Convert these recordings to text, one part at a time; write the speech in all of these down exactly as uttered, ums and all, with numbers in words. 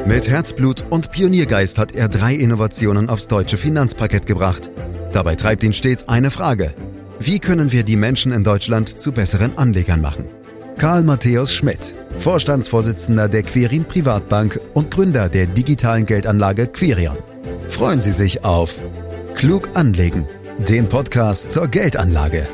Mit Herzblut und Pioniergeist hat er drei Innovationen aufs deutsche Finanzparkett gebracht. Dabei treibt ihn stets eine Frage: Wie können wir die Menschen in Deutschland zu besseren Anlegern machen? Karl Matthäus Schmidt, Vorstandsvorsitzender der Quirin Privatbank und Gründer der digitalen Geldanlage Quirion. Freuen Sie sich auf Klug anlegen, den Podcast zur Geldanlage.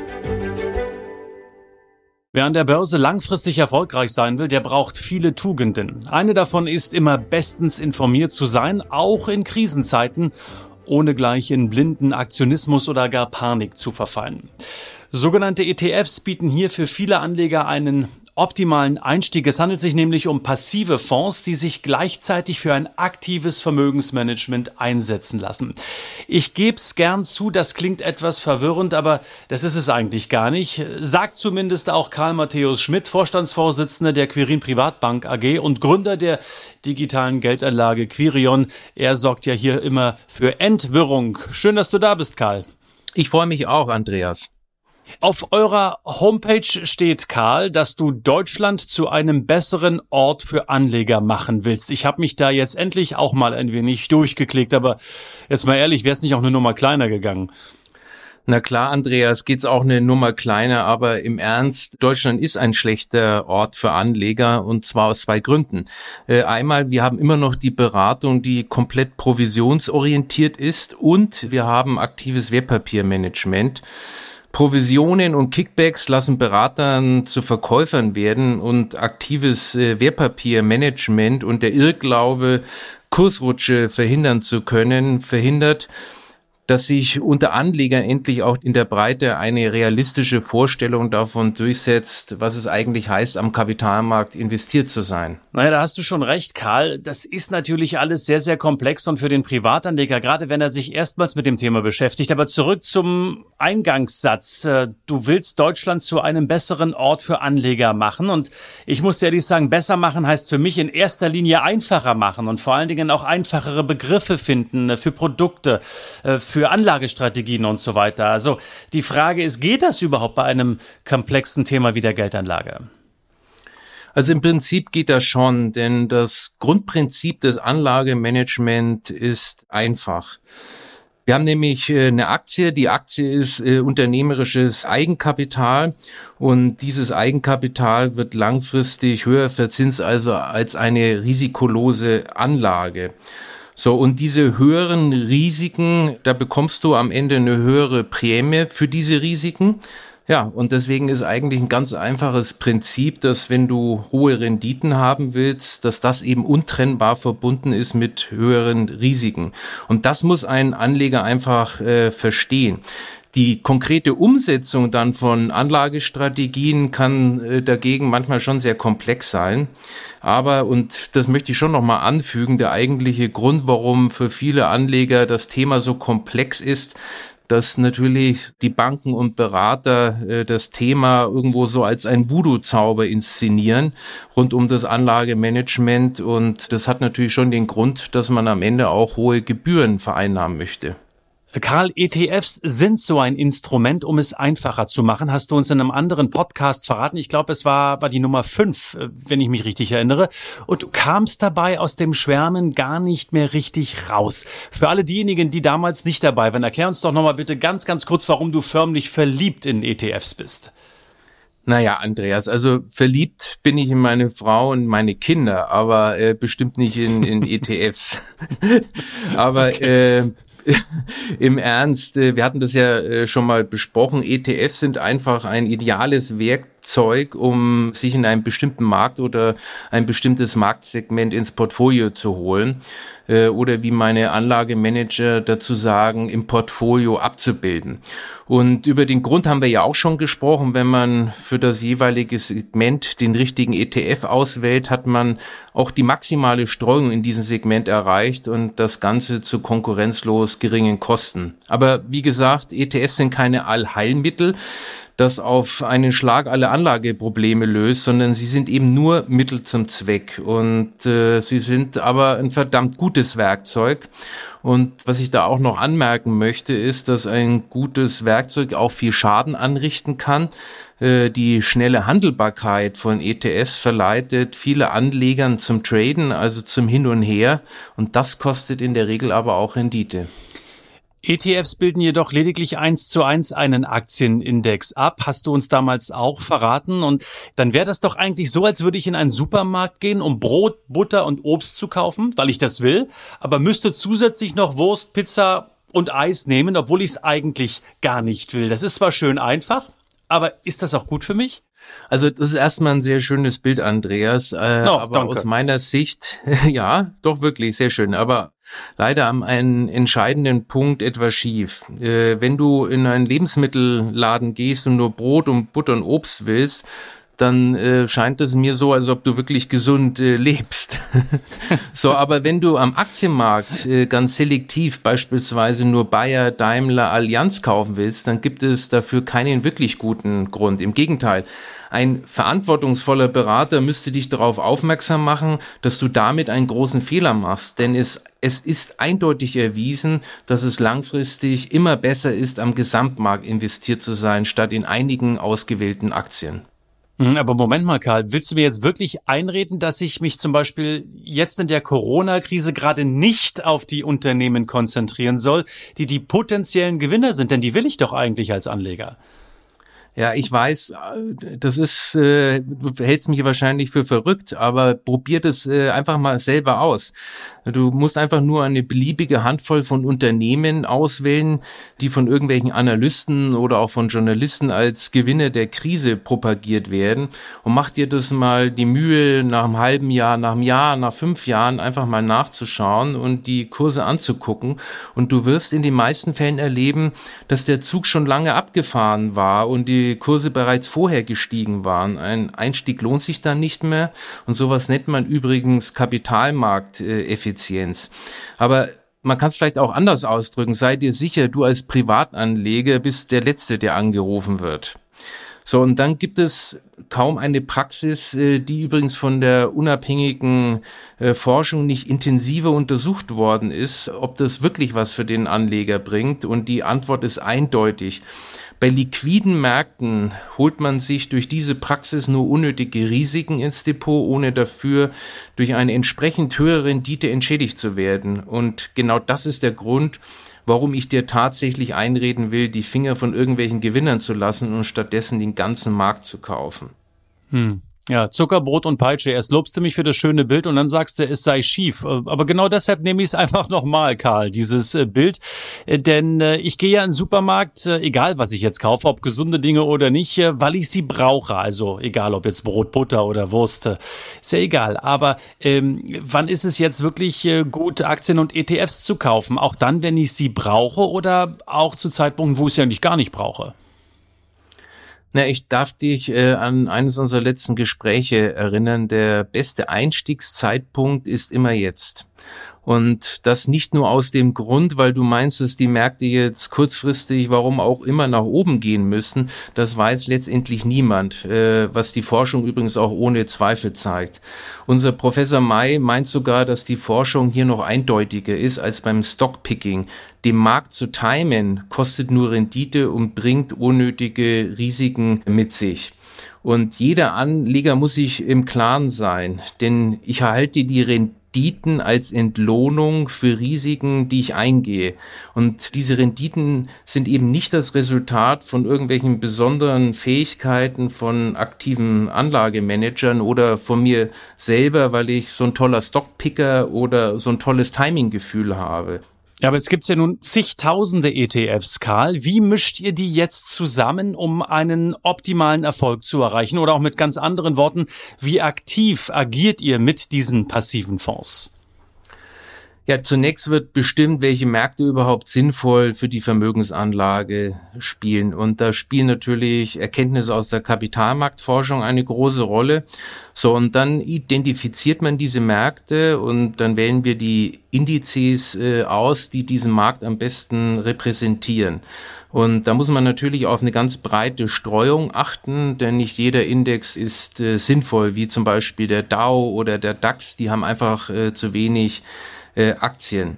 Wer an der Börse langfristig erfolgreich sein will, der braucht viele Tugenden. Eine davon ist, immer bestens informiert zu sein, auch in Krisenzeiten, ohne gleich in blinden Aktionismus oder gar Panik zu verfallen. Sogenannte E T Fs bieten hier für viele Anleger einen optimalen Einstieg. Es handelt sich nämlich um passive Fonds, die sich gleichzeitig für ein aktives Vermögensmanagement einsetzen lassen. Ich gebe es gern zu, das klingt etwas verwirrend, aber das ist es eigentlich gar nicht. Sagt zumindest auch Karl Matthäus Schmidt, Vorstandsvorsitzender der Quirin Privatbank A G und Gründer der digitalen Geldanlage Quirion. Er sorgt ja hier immer für Entwirrung. Schön, dass du da bist, Karl. Ich freue mich auch, Andreas. Auf eurer Homepage steht, Karl, dass du Deutschland zu einem besseren Ort für Anleger machen willst. Ich habe mich da jetzt endlich auch mal ein wenig durchgeklickt, aber jetzt mal ehrlich, wäre es nicht auch eine Nummer kleiner gegangen? Na klar, Andreas, geht's auch eine Nummer kleiner, aber im Ernst, Deutschland ist ein schlechter Ort für Anleger und zwar aus zwei Gründen. Äh, einmal, wir haben immer noch die Beratung, die komplett provisionsorientiert ist und wir haben aktives Wertpapiermanagement. Provisionen und Kickbacks lassen Beratern zu Verkäufern werden und aktives äh, Wertpapiermanagement und der Irrglaube, Kursrutsche verhindern zu können, verhindert, dass sich unter Anlegern endlich auch in der Breite eine realistische Vorstellung davon durchsetzt, was es eigentlich heißt, am Kapitalmarkt investiert zu sein. Naja, da hast du schon recht, Karl. Das ist natürlich alles sehr, sehr komplex und für den Privatanleger, gerade wenn er sich erstmals mit dem Thema beschäftigt. Aber zurück zum Eingangssatz. Du willst Deutschland zu einem besseren Ort für Anleger machen und ich muss ehrlich sagen, besser machen heißt für mich in erster Linie einfacher machen und vor allen Dingen auch einfachere Begriffe finden für Produkte, für Für Anlagestrategien und so weiter. Also die Frage ist, geht das überhaupt bei einem komplexen Thema wie der Geldanlage? Also im Prinzip geht das schon, denn das Grundprinzip des Anlagemanagements ist einfach. Wir haben nämlich eine Aktie. Die Aktie ist äh, unternehmerisches Eigenkapital und dieses Eigenkapital wird langfristig höher verzinst also als eine risikolose Anlage. So, und diese höheren Risiken, da bekommst du am Ende eine höhere Prämie für diese Risiken. Ja, und deswegen ist eigentlich ein ganz einfaches Prinzip, dass wenn du hohe Renditen haben willst, dass das eben untrennbar verbunden ist mit höheren Risiken. Und das muss ein Anleger einfach äh, verstehen. Die konkrete Umsetzung dann von Anlagestrategien kann äh, dagegen manchmal schon sehr komplex sein. Aber, und das möchte ich schon nochmal anfügen, der eigentliche Grund, warum für viele Anleger das Thema so komplex ist, dass natürlich die Banken und Berater äh, das Thema irgendwo so als ein Voodoo-Zauber inszenieren rund um das Anlagemanagement. Und das hat natürlich schon den Grund, dass man am Ende auch hohe Gebühren vereinnahmen möchte. Karl, E T Fs sind so ein Instrument, um es einfacher zu machen. Hast du uns in einem anderen Podcast verraten? Ich glaube, es war war die Nummer fünf, wenn ich mich richtig erinnere. Und du kamst dabei aus dem Schwärmen gar nicht mehr richtig raus. Für alle diejenigen, die damals nicht dabei waren, erklär uns doch nochmal bitte ganz, ganz kurz, warum du förmlich verliebt in E T Fs bist. Naja, Andreas, also verliebt bin ich in meine Frau und meine Kinder, aber äh, bestimmt nicht in, in E T Fs. aber okay. äh, Im Ernst, wir hatten das ja schon mal besprochen, E T Fs sind einfach ein ideales Werkzeug, um sich in einem bestimmten Markt oder ein bestimmtes Marktsegment ins Portfolio zu holen oder wie meine Anlagemanager dazu sagen, im Portfolio abzubilden. Und über den Grund haben wir ja auch schon gesprochen. Wenn man für das jeweilige Segment den richtigen E T F auswählt, hat man auch die maximale Streuung in diesem Segment erreicht und das Ganze zu konkurrenzlos geringen Kosten. Aber wie gesagt, E T Fs sind keine Allheilmittel. das auf einen Schlag alle Anlageprobleme löst, sondern sie sind eben nur Mittel zum Zweck. Und äh, sie sind aber ein verdammt gutes Werkzeug. Und was ich da auch noch anmerken möchte, ist, dass ein gutes Werkzeug auch viel Schaden anrichten kann. Äh, die schnelle Handelbarkeit von E T Fs verleitet viele Anlegern zum Traden, also zum Hin und Her. Und das kostet in der Regel aber auch Rendite. E T Fs bilden jedoch lediglich eins zu eins einen Aktienindex ab. Hast du uns damals auch verraten. Und dann wäre das doch eigentlich so, als würde ich in einen Supermarkt gehen, um Brot, Butter und Obst zu kaufen, weil ich das will, aber müsste zusätzlich noch Wurst, Pizza und Eis nehmen, obwohl ich es eigentlich gar nicht will. Das ist zwar schön einfach, aber ist das auch gut für mich? Also das ist erstmal ein sehr schönes Bild, Andreas, äh, oh, aber danke. Aus meiner Sicht, ja, doch wirklich sehr schön, aber leider am einen entscheidenden Punkt etwas schief. Äh, wenn du in einen Lebensmittelladen gehst und nur Brot und Butter und Obst willst, dann äh, scheint es mir so, als ob du wirklich gesund äh, lebst. So, aber wenn du am Aktienmarkt äh, ganz selektiv beispielsweise nur Bayer, Daimler, Allianz kaufen willst, dann gibt es dafür keinen wirklich guten Grund. Im Gegenteil. Ein verantwortungsvoller Berater müsste dich darauf aufmerksam machen, dass du damit einen großen Fehler machst. Denn es, es ist eindeutig erwiesen, dass es langfristig immer besser ist, am Gesamtmarkt investiert zu sein, statt in einigen ausgewählten Aktien. Aber Moment mal, Karl, willst du mir jetzt wirklich einreden, dass ich mich zum Beispiel jetzt in der Corona-Krise gerade nicht auf die Unternehmen konzentrieren soll, die die potenziellen Gewinner sind? Denn die will ich doch eigentlich als Anleger. Ja, ich weiß, das ist, äh, du hältst mich wahrscheinlich für verrückt, aber probier das äh, einfach mal selber aus. Du musst einfach nur eine beliebige Handvoll von Unternehmen auswählen, die von irgendwelchen Analysten oder auch von Journalisten als Gewinner der Krise propagiert werden, und mach dir das mal die Mühe, nach einem halben Jahr, nach einem Jahr, nach fünf Jahren einfach mal nachzuschauen und die Kurse anzugucken, und du wirst in den meisten Fällen erleben, dass der Zug schon lange abgefahren war und die Kurse bereits vorher gestiegen waren. Ein Einstieg lohnt sich dann nicht mehr, und sowas nennt man übrigens Kapitalmarkteffizienz. Aber man kann es vielleicht auch anders ausdrücken. Sei dir sicher, du als Privatanleger bist der Letzte, der angerufen wird. So, und dann gibt es kaum eine Praxis, die übrigens von der unabhängigen Forschung nicht intensiver untersucht worden ist, ob das wirklich was für den Anleger bringt. Und die Antwort ist eindeutig. Bei liquiden Märkten holt man sich durch diese Praxis nur unnötige Risiken ins Depot, ohne dafür durch eine entsprechend höhere Rendite entschädigt zu werden. Und genau das ist der Grund, warum ich dir tatsächlich einreden will, die Finger von irgendwelchen Gewinnern zu lassen und stattdessen den ganzen Markt zu kaufen. Hm. Ja, Zuckerbrot und Peitsche. Erst lobst du mich für das schöne Bild und dann sagst du, es sei schief. Aber genau deshalb nehme ich es einfach nochmal, Karl, dieses Bild. Denn ich gehe ja in den Supermarkt, egal was ich jetzt kaufe, ob gesunde Dinge oder nicht, weil ich sie brauche. Also egal, ob jetzt Brot, Butter oder Wurst, ist ja egal. Aber ähm, wann ist es jetzt wirklich gut, Aktien und E T Fs zu kaufen? Auch dann, wenn ich sie brauche, oder auch zu Zeitpunkten, wo ich sie eigentlich gar nicht brauche? Na, ich darf dich äh, an eines unserer letzten Gespräche erinnern. Der beste Einstiegszeitpunkt ist immer jetzt. Und das nicht nur aus dem Grund, weil du meinst, dass die Märkte jetzt kurzfristig, warum auch immer, nach oben gehen müssen. Das weiß letztendlich niemand, äh, was die Forschung übrigens auch ohne Zweifel zeigt. Unser Professor May meint sogar, dass die Forschung hier noch eindeutiger ist als beim Stockpicking. Den Markt zu timen kostet nur Rendite und bringt unnötige Risiken mit sich. Und jeder Anleger muss sich im Klaren sein, denn ich erhalte die Renditen als Entlohnung für Risiken, die ich eingehe. Und diese Renditen sind eben nicht das Resultat von irgendwelchen besonderen Fähigkeiten von aktiven Anlagemanagern oder von mir selber, weil ich so ein toller Stockpicker oder so ein tolles Timinggefühl habe. Ja, aber es gibt ja nun zigtausende E T Fs, Karl. Wie mischt ihr die jetzt zusammen, um einen optimalen Erfolg zu erreichen? Oder auch mit ganz anderen Worten, wie aktiv agiert ihr mit diesen passiven Fonds? Ja, zunächst wird bestimmt, welche Märkte überhaupt sinnvoll für die Vermögensanlage spielen. Und da spielen natürlich Erkenntnisse aus der Kapitalmarktforschung eine große Rolle. So, und dann identifiziert man diese Märkte und dann wählen wir die Indizes äh, aus, die diesen Markt am besten repräsentieren. Und da muss man natürlich auf eine ganz breite Streuung achten, denn nicht jeder Index ist äh, sinnvoll, wie zum Beispiel der Dow oder der DAX. Die haben einfach äh, zu wenig Äh, Aktien.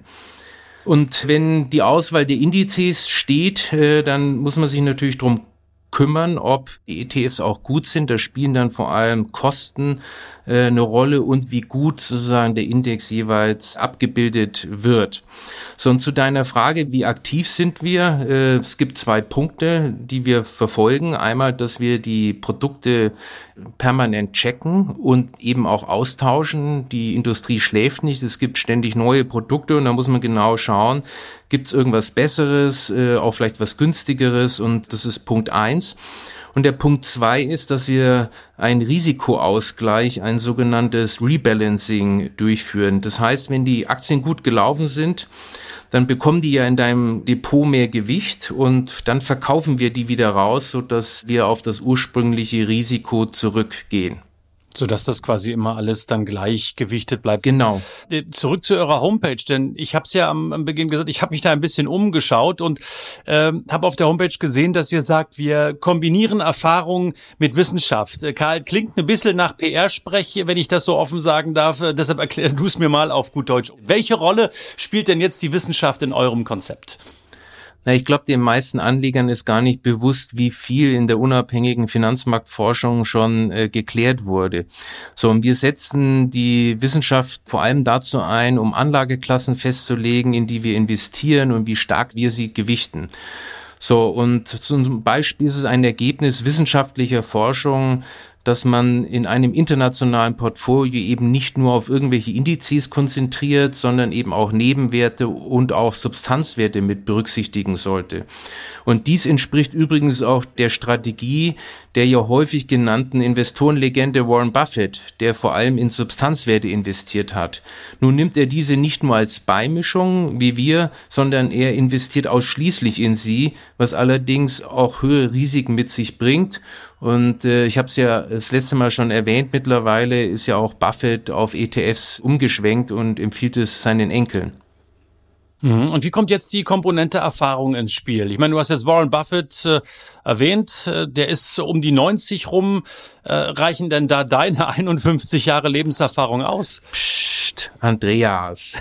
Und wenn die Auswahl der Indizes steht, äh, dann muss man sich natürlich drum kümmern, ob die E T Fs auch gut sind. Da spielen dann vor allem Kosten äh, eine Rolle und wie gut sozusagen der Index jeweils abgebildet wird. So, und zu deiner Frage, wie aktiv sind wir? Äh, es gibt zwei Punkte, die wir verfolgen. Einmal, dass wir die Produkte permanent checken und eben auch austauschen. Die Industrie schläft nicht. Es gibt ständig neue Produkte und da muss man genau schauen, gibt es irgendwas Besseres, äh, auch vielleicht was Günstigeres, und das ist Punkt eins. Und der Punkt zwei ist, dass wir einen Risikoausgleich, ein sogenanntes Rebalancing durchführen. Das heißt, wenn die Aktien gut gelaufen sind, dann bekommen die ja in deinem Depot mehr Gewicht und dann verkaufen wir die wieder raus, sodass wir auf das ursprüngliche Risiko zurückgehen. Sodass das quasi immer alles dann gleichgewichtet bleibt. Genau. Zurück zu eurer Homepage, denn ich habe es ja am, am Beginn gesagt, ich habe mich da ein bisschen umgeschaut und ähm, habe auf der Homepage gesehen, dass ihr sagt, wir kombinieren Erfahrung mit Wissenschaft. Karl, klingt ein bisschen nach P R-Sprech, wenn ich das so offen sagen darf. Deshalb erklär du es mir mal auf gut Deutsch. Welche Rolle spielt denn jetzt die Wissenschaft in eurem Konzept? Na, ich glaube, den meisten Anlegern ist gar nicht bewusst, wie viel in der unabhängigen Finanzmarktforschung schon äh, geklärt wurde. So, und wir setzen die Wissenschaft vor allem dazu ein, um Anlageklassen festzulegen, in die wir investieren und wie stark wir sie gewichten. So, und zum Beispiel ist es ein Ergebnis wissenschaftlicher Forschung, dass man in einem internationalen Portfolio eben nicht nur auf irgendwelche Indizes konzentriert, sondern eben auch Nebenwerte und auch Substanzwerte mit berücksichtigen sollte. Und dies entspricht übrigens auch der Strategie der ja häufig genannten Investorenlegende Warren Buffett, der vor allem in Substanzwerte investiert hat. Nun nimmt er diese nicht nur als Beimischung wie wir, sondern er investiert ausschließlich in sie, was allerdings auch höhere Risiken mit sich bringt. Und äh, ich habe es ja das letzte Mal schon erwähnt, mittlerweile ist ja auch Buffett auf E T Fs umgeschwenkt und empfiehlt es seinen Enkeln. Und wie kommt jetzt die Komponente Erfahrung ins Spiel? Ich meine, du hast jetzt Warren Buffett äh, erwähnt, äh, der ist um die neunzig rum. Äh, reichen denn da deine einundfünfzig Jahre Lebenserfahrung aus? Psst, Andreas.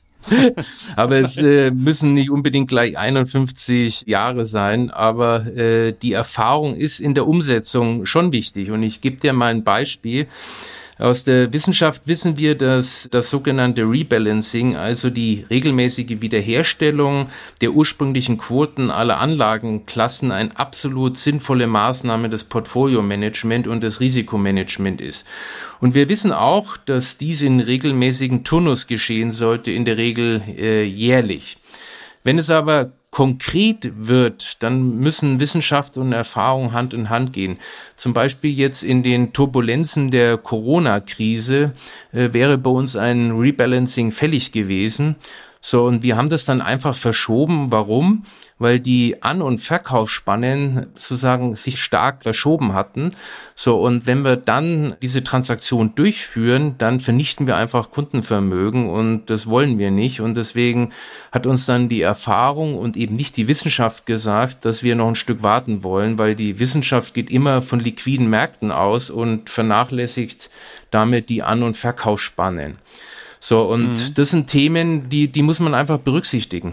Aber es äh, müssen nicht unbedingt gleich einundfünfzig Jahre sein, aber äh, die Erfahrung ist in der Umsetzung schon wichtig. Und ich gebe dir mal ein Beispiel. Aus der Wissenschaft wissen wir, dass das sogenannte Rebalancing, also die regelmäßige Wiederherstellung der ursprünglichen Quoten aller Anlagenklassen, eine absolut sinnvolle Maßnahme des Portfolio-Management und des Risikomanagement ist. Und wir wissen auch, dass dies in regelmäßigen Turnus geschehen sollte, in der Regel äh, jährlich. Wenn es aber konkret wird, dann müssen Wissenschaft und Erfahrung Hand in Hand gehen. Zum Beispiel jetzt in den Turbulenzen der Corona-Krise äh, wäre bei uns ein Rebalancing fällig gewesen. So, und wir haben das dann einfach verschoben. Warum? Weil die An- und Verkaufsspannen sozusagen sich stark verschoben hatten. So, und wenn wir dann diese Transaktion durchführen, dann vernichten wir einfach Kundenvermögen und das wollen wir nicht. Und deswegen hat uns dann die Erfahrung und eben nicht die Wissenschaft gesagt, dass wir noch ein Stück warten wollen, weil die Wissenschaft geht immer von liquiden Märkten aus und vernachlässigt damit die An- und Verkaufsspannen. So, und mhm. das sind Themen, die, die muss man einfach berücksichtigen.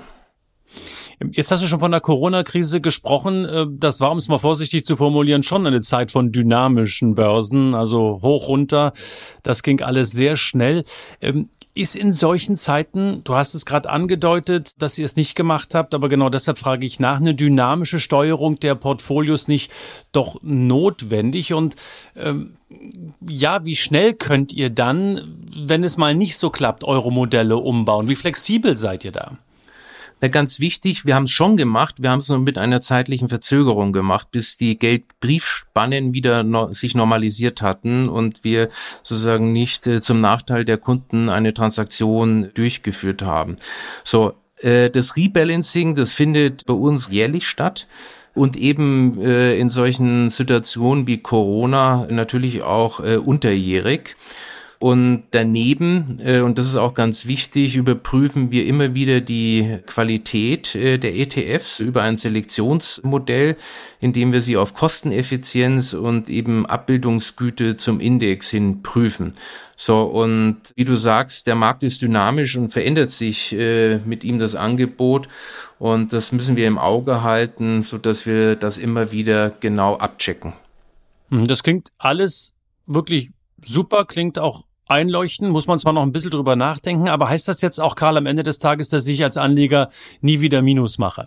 Jetzt hast du schon von der Corona-Krise gesprochen. Das war, um es mal vorsichtig zu formulieren, schon eine Zeit von dynamischen Börsen, also hoch, runter. Das ging alles sehr schnell. Ist in solchen Zeiten, du hast es gerade angedeutet, dass ihr es nicht gemacht habt, aber genau deshalb frage ich nach, eine dynamische Steuerung der Portfolios nicht doch notwendig? Und ähm, ja, wie schnell könnt ihr dann, wenn es mal nicht so klappt, eure Modelle umbauen? Wie flexibel seid ihr da? Na, ganz wichtig, wir haben es schon gemacht, wir haben es nur mit einer zeitlichen Verzögerung gemacht, bis die Geldbriefspannen wieder no- sich normalisiert hatten und wir sozusagen nicht äh, zum Nachteil der Kunden eine Transaktion durchgeführt haben. So, äh, das Rebalancing, das findet bei uns jährlich statt. Und eben äh, in solchen Situationen wie Corona natürlich auch äh, unterjährig. Und daneben, äh, und das ist auch ganz wichtig, überprüfen wir immer wieder die Qualität äh, der E T Fs über ein Selektionsmodell, indem wir sie auf Kosteneffizienz und eben Abbildungsgüte zum Index hin prüfen. So, und wie du sagst, der Markt ist dynamisch und verändert sich äh, mit ihm das Angebot. Und das müssen wir im Auge halten, so dass wir das immer wieder genau abchecken. Das klingt alles wirklich super, klingt auch einleuchtend, muss man zwar noch ein bisschen drüber nachdenken, aber heißt das jetzt auch, Karl, am Ende des Tages, dass ich als Anleger nie wieder Minus mache?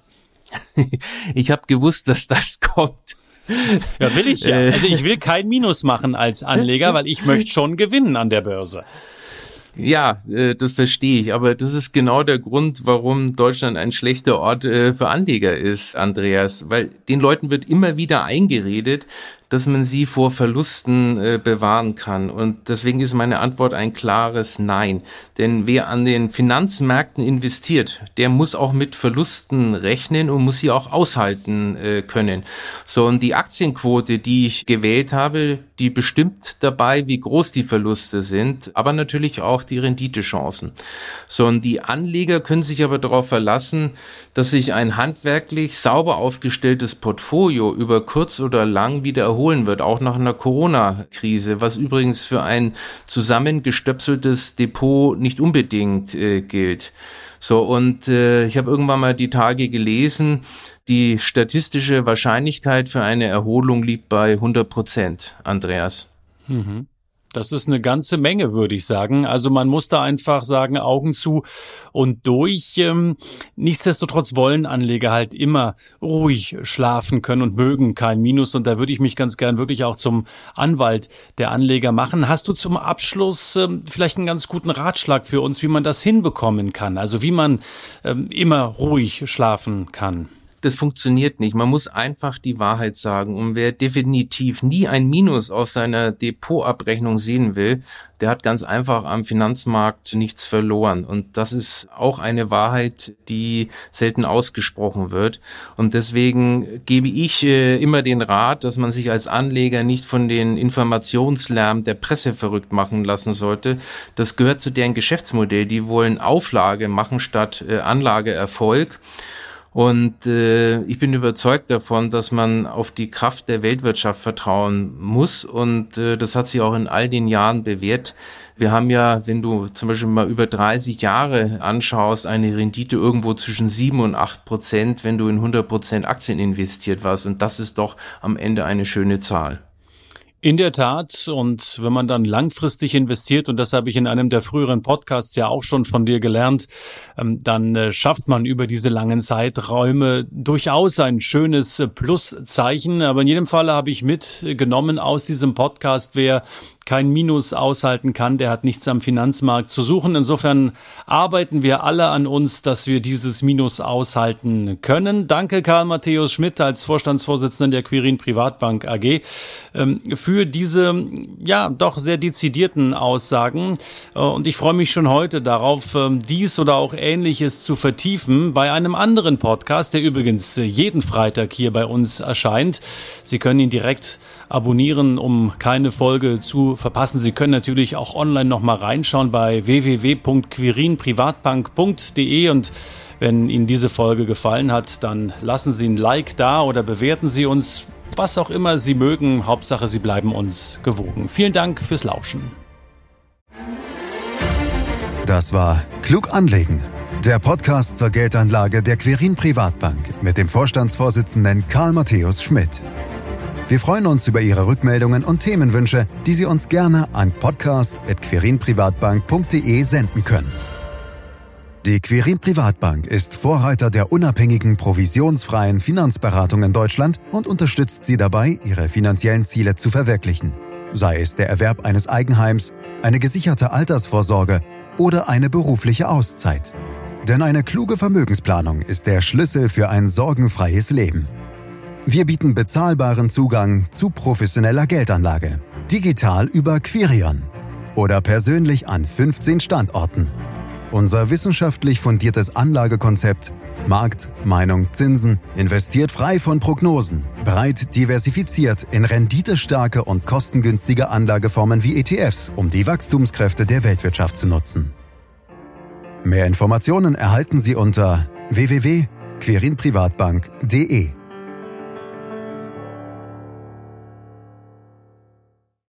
Ich habe gewusst, dass das kommt. Ja, will ich ja. Also ich will kein Minus machen als Anleger, weil ich möchte schon gewinnen an der Börse. Ja, äh, das verstehe ich, aber das ist genau der Grund, warum Deutschland ein schlechter Ort äh, für Anleger ist, Andreas, weil den Leuten wird immer wieder eingeredet, dass man sie vor Verlusten äh, bewahren kann. Und deswegen ist meine Antwort ein klares Nein. Denn wer an den Finanzmärkten investiert, der muss auch mit Verlusten rechnen und muss sie auch aushalten äh, können. So, und die Aktienquote, die ich gewählt habe, die bestimmt dabei, wie groß die Verluste sind, aber natürlich auch die Renditechancen. So, und die Anleger können sich aber darauf verlassen, dass sich ein handwerklich sauber aufgestelltes Portfolio über kurz oder lang wieder erholen wird, auch nach einer Corona-Krise, was übrigens für ein zusammengestöpseltes Depot nicht unbedingt äh, gilt. So, und äh, ich habe irgendwann mal die Tage gelesen, die statistische Wahrscheinlichkeit für eine Erholung liegt bei hundert Prozent, Andreas. Mhm. Das ist eine ganze Menge, würde ich sagen. Also man muss da einfach sagen, Augen zu und durch. Ähm, nichtsdestotrotz wollen Anleger halt immer ruhig schlafen können und mögen kein Minus. Und da würde ich mich ganz gern wirklich auch zum Anwalt der Anleger machen. Hast du zum Abschluss ähm, vielleicht einen ganz guten Ratschlag für uns, wie man das hinbekommen kann? Also wie man ähm, immer ruhig schlafen kann? Das funktioniert nicht. Man muss einfach die Wahrheit sagen. Und wer definitiv nie ein Minus auf seiner Depotabrechnung sehen will, der hat ganz einfach am Finanzmarkt nichts verloren. Und das ist auch eine Wahrheit, die selten ausgesprochen wird. Und deswegen gebe ich äh, immer den Rat, dass man sich als Anleger nicht von den Informationslärm der Presse verrückt machen lassen sollte. Das gehört zu deren Geschäftsmodell. Die wollen Auflage machen statt äh, Anlageerfolg. Und äh, ich bin überzeugt davon, dass man auf die Kraft der Weltwirtschaft vertrauen muss. Und äh, das hat sich auch in all den Jahren bewährt. Wir haben ja, wenn du zum Beispiel mal über dreißig Jahre anschaust, eine Rendite irgendwo zwischen sieben und acht Prozent, wenn du in hundert Prozent Aktien investiert warst. Und das ist doch am Ende eine schöne Zahl. In der Tat, und wenn man dann langfristig investiert, und das habe ich in einem der früheren Podcasts ja auch schon von dir gelernt, dann schafft man über diese langen Zeiträume durchaus ein schönes Pluszeichen. Aber in jedem Fall habe ich mitgenommen aus diesem Podcast, wer kein Minus aushalten kann, der hat nichts am Finanzmarkt zu suchen. Insofern arbeiten wir alle an uns, dass wir dieses Minus aushalten können. Danke Karl Matthäus Schmidt als Vorstandsvorsitzender der Quirin Privatbank A G für diese ja doch sehr dezidierten Aussagen. Und ich freue mich schon heute darauf, dies oder auch Ähnliches zu vertiefen bei einem anderen Podcast, der übrigens jeden Freitag hier bei uns erscheint. Sie können ihn direkt abonnieren, um keine Folge zu verpassen. Sie können natürlich auch online noch mal reinschauen bei w w w punkt quirin privatbank punkt d e und wenn Ihnen diese Folge gefallen hat, dann lassen Sie ein Like da oder bewerten Sie uns, was auch immer Sie mögen. Hauptsache, Sie bleiben uns gewogen. Vielen Dank fürs Lauschen. Das war Klug anlegen, der Podcast zur Geldanlage der Quirin Privatbank mit dem Vorstandsvorsitzenden Karl Matthäus Schmidt. Wir freuen uns über Ihre Rückmeldungen und Themenwünsche, die Sie uns gerne an podcast at quirin privatbank punkt d e senden können. Die Quirin Privatbank ist Vorreiter der unabhängigen, provisionsfreien Finanzberatung in Deutschland und unterstützt Sie dabei, Ihre finanziellen Ziele zu verwirklichen. Sei es der Erwerb eines Eigenheims, eine gesicherte Altersvorsorge oder eine berufliche Auszeit. Denn eine kluge Vermögensplanung ist der Schlüssel für ein sorgenfreies Leben. Wir bieten bezahlbaren Zugang zu professioneller Geldanlage. Digital über Quirion oder persönlich an fünfzehn Standorten. Unser wissenschaftlich fundiertes Anlagekonzept Markt, Meinung, Zinsen investiert frei von Prognosen, breit diversifiziert in renditestarke und kostengünstige Anlageformen wie E T Fs, um die Wachstumskräfte der Weltwirtschaft zu nutzen. Mehr Informationen erhalten Sie unter w w w punkt quirin privatbank punkt d e.